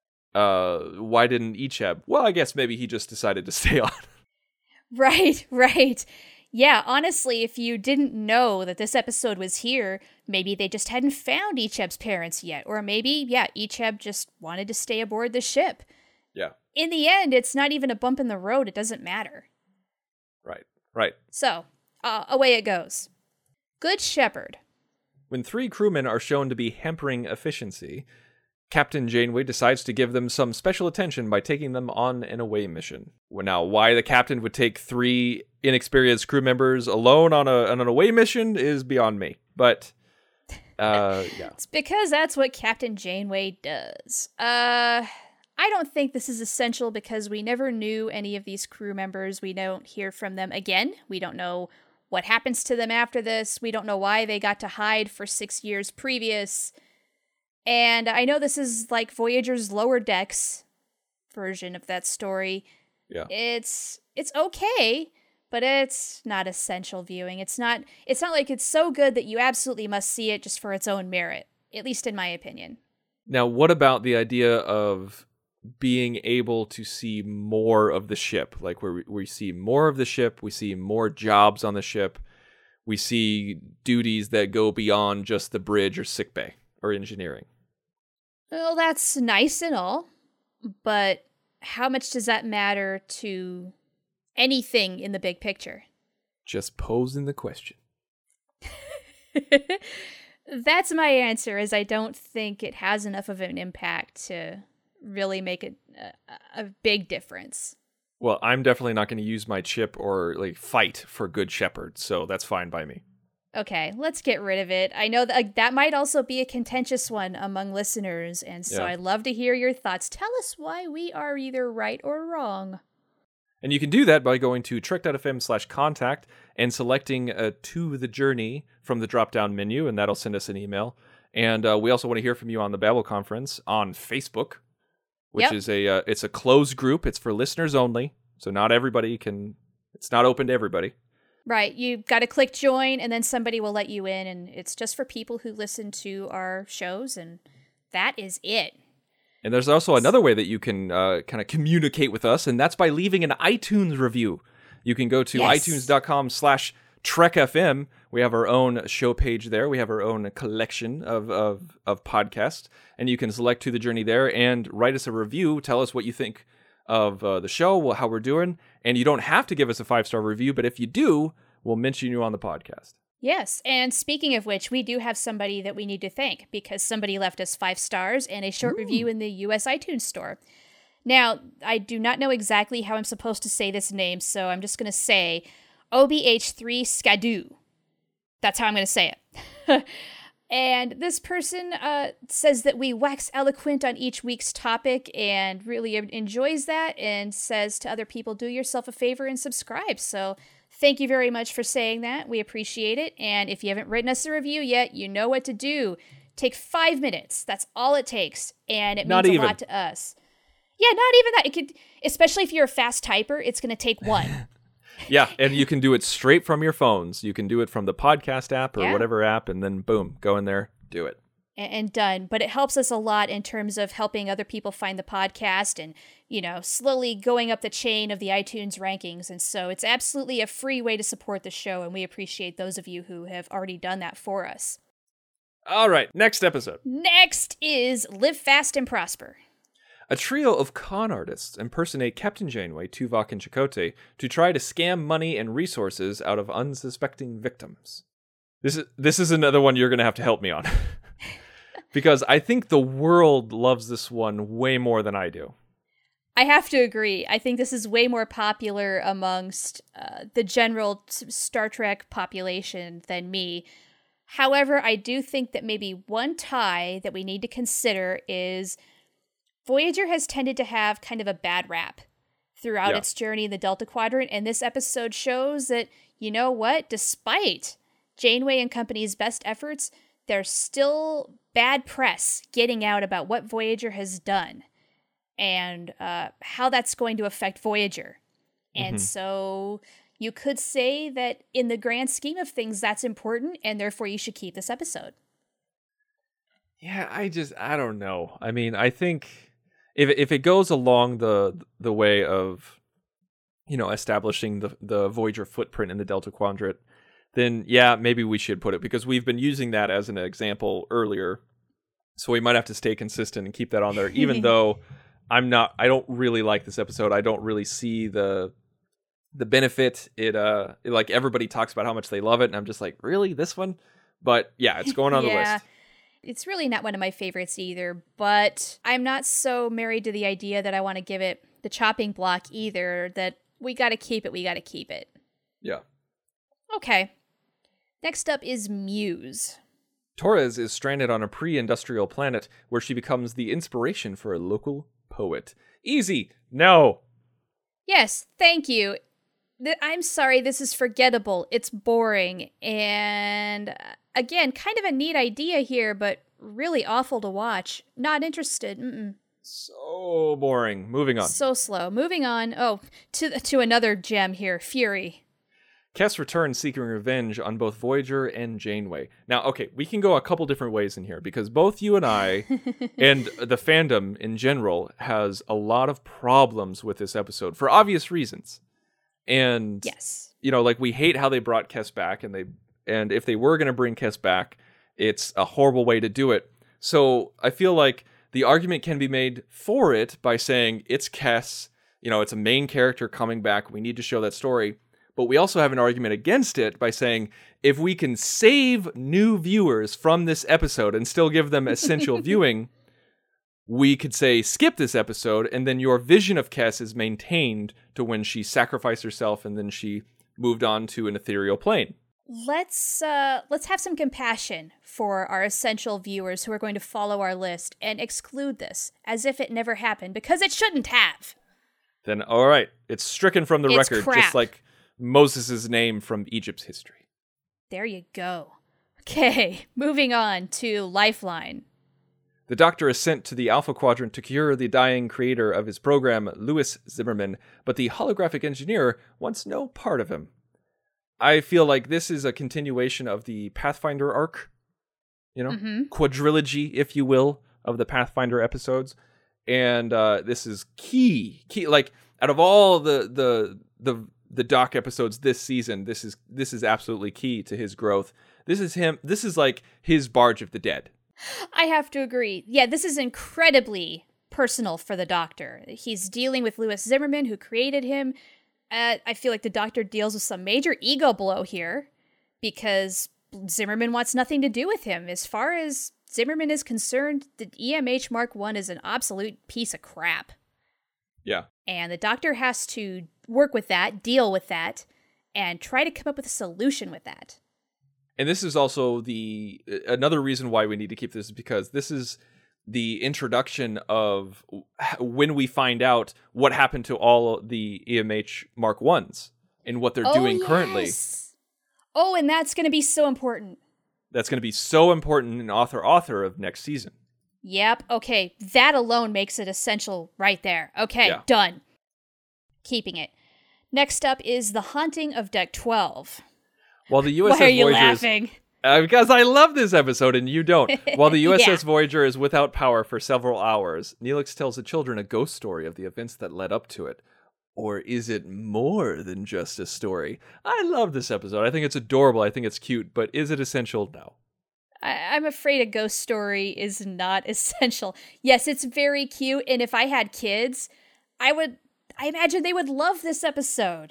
Uh, why didn't Icheb? Well, I guess maybe he just decided to stay on. Right, right. Yeah, honestly, if you didn't know that this episode was here, maybe they just hadn't found Icheb's parents yet. Or maybe, yeah, Icheb just wanted to stay aboard the ship. Yeah. In the end, it's not even a bump in the road. It doesn't matter. Right, right. So, uh, away it goes. Good Shepherd. When three crewmen are shown to be hampering efficiency, Captain Janeway decides to give them some special attention by taking them on an away mission. Now, why the captain would take three inexperienced crew members alone on, a, on an away mission is beyond me. But, uh, yeah. It's because that's what Captain Janeway does. Uh, I don't think this is essential because we never knew any of these crew members. We don't hear from them again. We don't know what happens to them after this. We don't know why they got to hide for six years previous. And I know this is like Voyager's Lower Decks version of that story. Yeah. It's it's okay, but it's not essential viewing. It's not it's not like it's so good that you absolutely must see it just for its own merit, at least in my opinion. Now, what about the idea of being able to see more of the ship? Like where we, we see more of the ship, we see more jobs on the ship, we see duties that go beyond just the bridge or sickbay or engineering. Well, that's nice and all, but how much does that matter to anything in the big picture? Just posing the question. That's my answer, is I don't think it has enough of an impact to really make a, a, a big difference. Well, I'm definitely not going to use my chip or like fight for Good Shepherd, so that's fine by me. Okay, let's get rid of it. I know that uh, that might also be a contentious one among listeners, and so yeah. I'd love to hear your thoughts. Tell us why we are either right or wrong. And you can do that by going to trek.fm slash contact and selecting uh, To the Journey from the drop-down menu, and that'll send us an email. And uh, we also want to hear from you on the Babel Conference on Facebook, which yep. is a uh, it's a closed group. It's for listeners only, so not everybody can. It's not open to everybody. Right, you've got to click join, and then somebody will let you in, and it's just for people who listen to our shows, and that is it. And there's also another way that you can uh, kind of communicate with us, and that's by leaving an iTunes review. You can go to yes. itunes.com slash trekfm. We have our own show page there. We have our own collection of, of, of podcasts, and you can select To the Journey there and write us a review. Tell us what you think of uh, the show, how we're doing. And you don't have to give us a five-star review, but if you do, we'll mention you on the podcast. Yes, and speaking of which, we do have somebody that we need to thank because somebody left us five stars and a short Ooh. review in the U S iTunes store. Now, I do not know exactly how I'm supposed to say this name, so I'm just going to say O B H three Skadoo. That's how I'm going to say it. And this person uh, says that we wax eloquent on each week's topic and really enjoys that, and says to other people, do yourself a favor and subscribe. So thank you very much for saying that. We appreciate it. And if you haven't written us a review yet, you know what to do. Take five minutes. That's all it takes. And it Not means even. a lot to us. Yeah, not even that. It could, especially if you're a fast typer, it's going to take one. Yeah, and you can do it straight from your phones. You can do it from the podcast app or Yeah. whatever app, and then boom, go in there, do it. And, and done. But it helps us a lot in terms of helping other people find the podcast and, you know, slowly going up the chain of the iTunes rankings. And so it's absolutely a free way to support the show, and we appreciate those of you who have already done that for us. All right, next episode. Next is Live Fast and Prosper. A trio of con artists impersonate Captain Janeway, Tuvok, and Chakotay to try to scam money and resources out of unsuspecting victims. This is this is another one you're going to have to help me on. Because I think the world loves this one way more than I do. I have to agree. I think this is way more popular amongst uh, the general t- Star Trek population than me. However, I do think that maybe one tie that we need to consider is Voyager has tended to have kind of a bad rap throughout Yeah. its journey in the Delta Quadrant, and this episode shows that, you know what, despite Janeway and company's best efforts, there's still bad press getting out about what Voyager has done and uh, how that's going to affect Voyager. And Mhm. so you could say that in the grand scheme of things, that's important, and therefore you should keep this episode. Yeah, I just I don't know. I mean, I think if if it goes along the the way of, you know, establishing the the Voyager footprint in the Delta Quadrant, then yeah, maybe we should put it, because we've been using that as an example earlier. So we might have to stay consistent and keep that on there, even though I'm not I don't really like this episode. I don't really see the the benefit. It uh it, like everybody talks about how much they love it, and I'm just like, really, this one? But yeah, it's going on Yeah. the list. It's really not one of my favorites either, but I'm not so married to the idea that I want to give it the chopping block either, that we got to keep it, we got to keep it. Yeah. Okay. Next up is Muse. Torres is stranded on a pre-industrial planet where she becomes the inspiration for a local poet. Easy. No. Yes, thank you. Th- I'm sorry, this is forgettable. It's boring. And uh, again, kind of a neat idea here, but really awful to watch. Not interested. Mm-mm. So boring. Moving on. So slow. Moving on. Oh, to to another gem here, Fury. Kes returns seeking revenge on both Voyager and Janeway. Now, okay, we can go a couple different ways in here, because both you and I and the fandom in general has a lot of problems with this episode for obvious reasons. And Yes. you know, like, we hate how they brought Kes back, and they and if they were going to bring Kes back, it's a horrible way to do it. So I feel like the argument can be made for it by saying it's Kes, you know, it's a main character coming back. We need to show that story. But we also have an argument against it by saying if we can save new viewers from this episode and still give them essential viewing, we could say skip this episode, and then your vision of Kes is maintained to when she sacrificed herself and then she moved on to an ethereal plane. Let's uh let's have some compassion for our essential viewers who are going to follow our list and exclude this as if it never happened, because it shouldn't have. Then, all right, it's stricken from the It's record, crap. just like Moses' name from Egypt's history. There you go. Okay, moving on to Lifeline. The Doctor is sent to the Alpha Quadrant to cure the dying creator of his program, Louis Zimmerman, but the holographic engineer wants no part of him. I feel like this is a continuation of the Pathfinder arc, you know, Mm-hmm. quadrilogy, if you will, of the Pathfinder episodes. And uh, this is key, key. Like, out of all the the the the Doc episodes this season, this is this is absolutely key to his growth. This is him. This is like his Barge of the Dead. I have to agree. Yeah, this is incredibly personal for the Doctor. He's dealing with Louis Zimmerman, who created him. Uh, I feel like the Doctor deals with some major ego blow here because Zimmerman wants nothing to do with him. As far as Zimmerman is concerned, the E M H Mark one is an absolute piece of crap. Yeah. And the Doctor has to work with that, deal with that, and try to come up with a solution with that. And this is also the another reason why we need to keep this is because this is the introduction of when we find out what happened to all the E M H Mark ones and what they're oh, doing yes. currently. Oh, and that's going to be so important. That's going to be so important in author author of next season. Yep. Okay. That alone makes it essential right there. Okay. Yeah. Done. Keeping it. Next up is The Haunting of Deck twelve. While the U S S Why are you Voyager laughing? Is, uh, because I love this episode and you don't. While the U S S Yeah. Voyager is without power for several hours, Neelix tells the children a ghost story of the events that led up to it. Or is it more than just a story? I love this episode. I think it's adorable. I think it's cute. But is it essential? No. I- I'm afraid a ghost story is not essential. Yes, it's very cute. And if I had kids, I would, I imagine they would love this episode.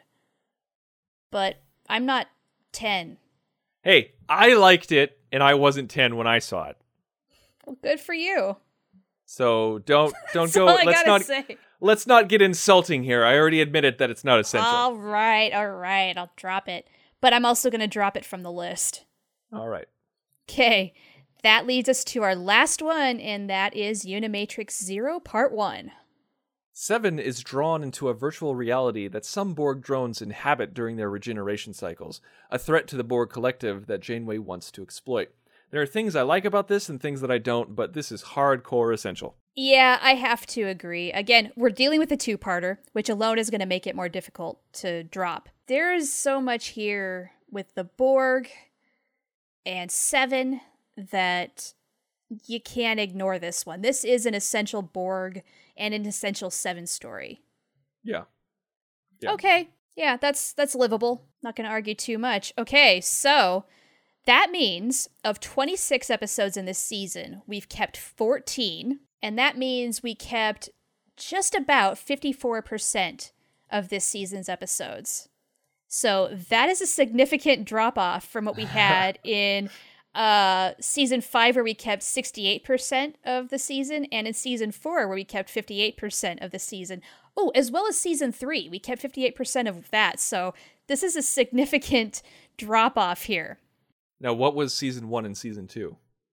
But I'm not ten. Hey, I liked it, and I wasn't ten when I saw it. Well, good for you. So don't don't That's go. all I Let's gotta not say. let's not get insulting here. I already admitted that it's not essential. All right, all right. I'll drop it. But I'm also going to drop it from the list. All right. Okay, that leads us to our last one, and that is Unimatrix Zero Part one. Seven is drawn into a virtual reality that some Borg drones inhabit during their regeneration cycles, a threat to the Borg collective that Janeway wants to exploit. There are things I like about this and things that I don't, but this is hardcore essential. Yeah, I have to agree. Again, we're dealing with a two-parter, which alone is going to make it more difficult to drop. There is so much here with the Borg and Seven that you can't ignore this one. This is an essential Borg and an essential Seven story. Yeah. Yeah. Okay, yeah, that's that's livable. Not going to argue too much. Okay, so that means of twenty-six episodes in this season, we've kept fourteen, and that means we kept just about fifty-four percent of this season's episodes. So that is a significant drop-off from what we had in uh, season five, where we kept sixty-eight percent of the season, and in season four, where we kept fifty-eight percent of the season. Oh, as well as season three, we kept fifty-eight percent of that. So this is a significant drop-off here. Now, what was season one and season two?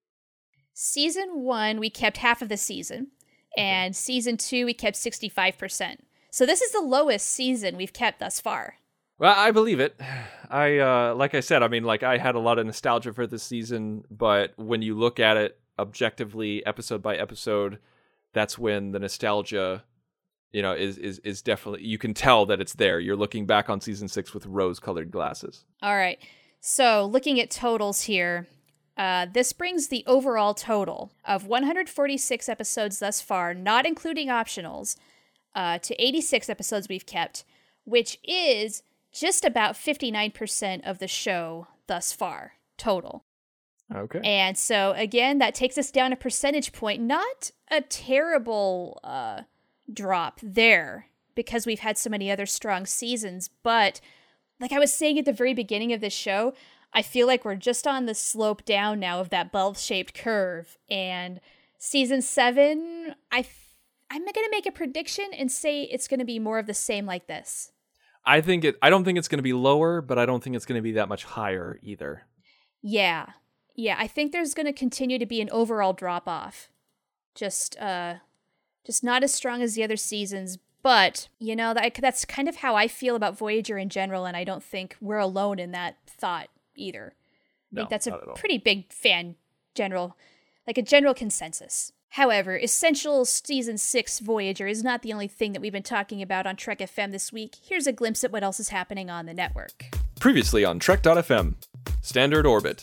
Season one, we kept half of the season, and season two, we kept sixty-five percent. So this is the lowest season we've kept thus far. Well, I believe it. I, uh, like I said, I mean, like, I had a lot of nostalgia for this season, but when you look at it objectively, episode by episode, that's when the nostalgia, you know, is, is, is definitely, you can tell that it's there. You're looking back on season six with rose-colored glasses. All right. So looking at totals here, uh, this brings the overall total of one hundred forty-six episodes thus far, not including optionals, uh, to eighty-six episodes we've kept, which is just about fifty-nine percent of the show thus far, total. Okay. And so, again, that takes us down a percentage point. Not a terrible uh, drop there, because we've had so many other strong seasons. But, like I was saying at the very beginning of this show, I feel like we're just on the slope down now of that bell-shaped curve. And season seven, I th- I'm going to make a prediction and say it's going to be more of the same like this. I think it. I don't think it's going to be lower, but I don't think it's going to be that much higher either. Yeah. Yeah, I think there's going to continue to be an overall drop-off. Just uh, just not as strong as the other seasons. But, you know, that, that's kind of how I feel about Voyager in general, and I don't think we're alone in that thought either. I No, think that's a not at all. pretty big fan general, like a general consensus. However, Essential Season six Voyager is not the only thing that we've been talking about on Trek F M this week. Here's a glimpse at what else is happening on the network. Previously on Trek dot F M, Standard Orbit.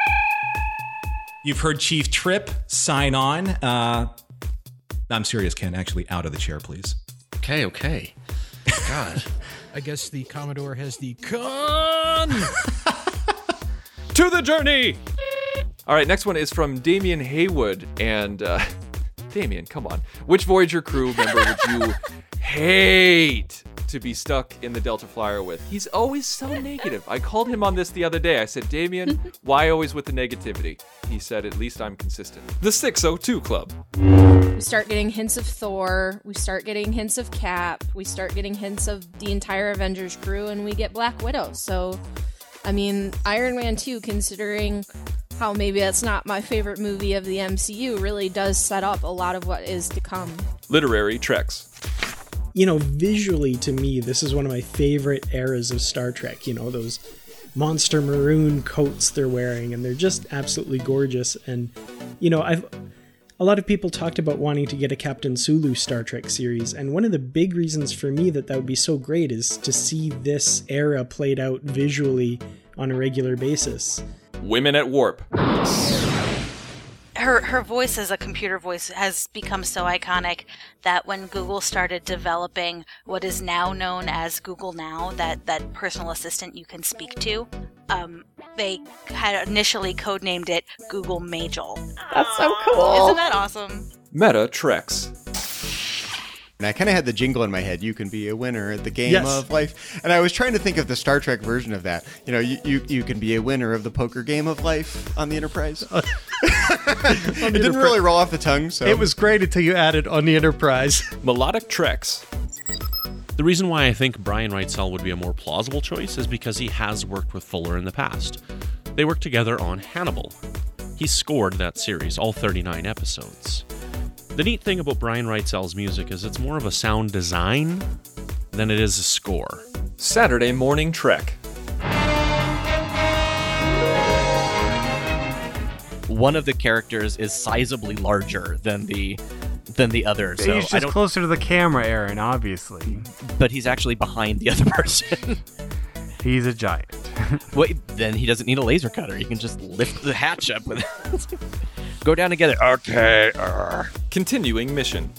You've heard Chief Trip sign on. Uh, I'm serious, Ken. Actually, out of the chair, please. Okay, okay. God. I guess the Commodore has the con. To the journey! All right, next one is from Damian Haywood. And, uh, Damian, come on. Which Voyager crew member would you hate to be stuck in the Delta Flyer with? He's always so negative. I called him on this the other day. I said, Damian, why always with the negativity? He said, at least I'm consistent. The six oh two Club. We start getting hints of Thor, we start getting hints of Cap, we start getting hints of the entire Avengers crew, and we get Black Widow. So, I mean, Iron Man two, considering how maybe that's not my favorite movie of the M C U, really does set up a lot of what is to come. Literary Treks. You know, visually to me, this is one of my favorite eras of Star Trek. You know, those monster maroon coats they're wearing, and they're just absolutely gorgeous. And, you know, I've a lot of people talked about wanting to get a Captain Sulu Star Trek series, and one of the big reasons for me that that would be so great is to see this era played out visually on a regular basis. Women at Warp. Her her voice as a computer voice has become so iconic that when Google started developing what is now known as Google Now, that, that personal assistant you can speak to, um, they had initially codenamed it Google Majel. That's so cool. Isn't that awesome? Meta Treks. And I kind of had the jingle in my head, you can be a winner at the game Yes. of life. And I was trying to think of the Star Trek version of that. You know, you, you, you can be a winner of the poker game of life on the Enterprise. It didn't really roll off the tongue, so. It was great until you added on the Enterprise. Melodic Treks. The reason why I think Brian Wrightsell would be a more plausible choice is because he has worked with Fuller in the past. They worked together on Hannibal. He scored that series, all thirty-nine episodes. The neat thing about Brian Wrightsell's music is it's more of a sound design than it is a score. Saturday Morning Trek. One of the characters is sizably larger than the than the other. So he's just I don't, closer to the camera, Aaron, obviously. but he's actually behind the other person. He's a giant. Wait, then he doesn't need a laser cutter. He can just lift the hatch up with it. Go down together. Okay. Uh. Continuing mission.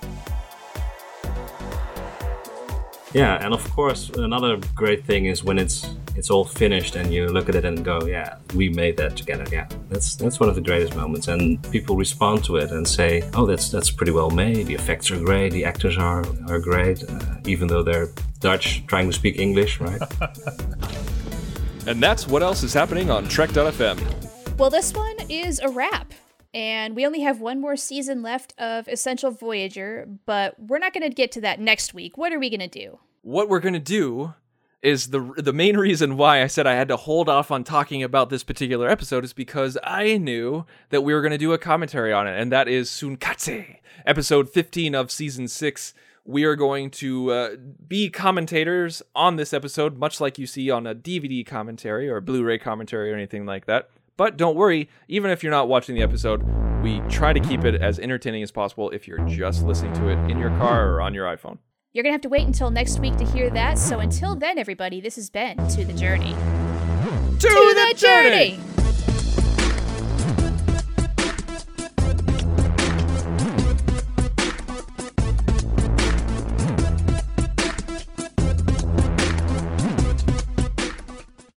Yeah, and of course, another great thing is when it's it's all finished and you look at it and go, yeah, we made that together. Yeah, that's that's one of the greatest moments, and people respond to it and say, oh, that's that's pretty well made. The effects are great. The actors are are great, uh, even though they're Dutch trying to speak English, right? And that's what else is happening on Trek dot f m. Well, this one is a wrap. And we only have one more season left of Essential Voyager, but we're not going to get to that next week. What are we going to do? What we're going to do is the the main reason why I said I had to hold off on talking about this particular episode is because I knew that we were going to do a commentary on it, and that is Tsunkatse, episode fifteen of season six. We are going to uh, be commentators on this episode, much like you see on a D V D commentary or Blu-ray commentary or anything like that. But don't worry, even if you're not watching the episode, we try to keep it as entertaining as possible if you're just listening to it in your car or on your iPhone. You're going to have to wait until next week to hear that. So until then, everybody, this has been To the Journey. To, to the, the journey! journey!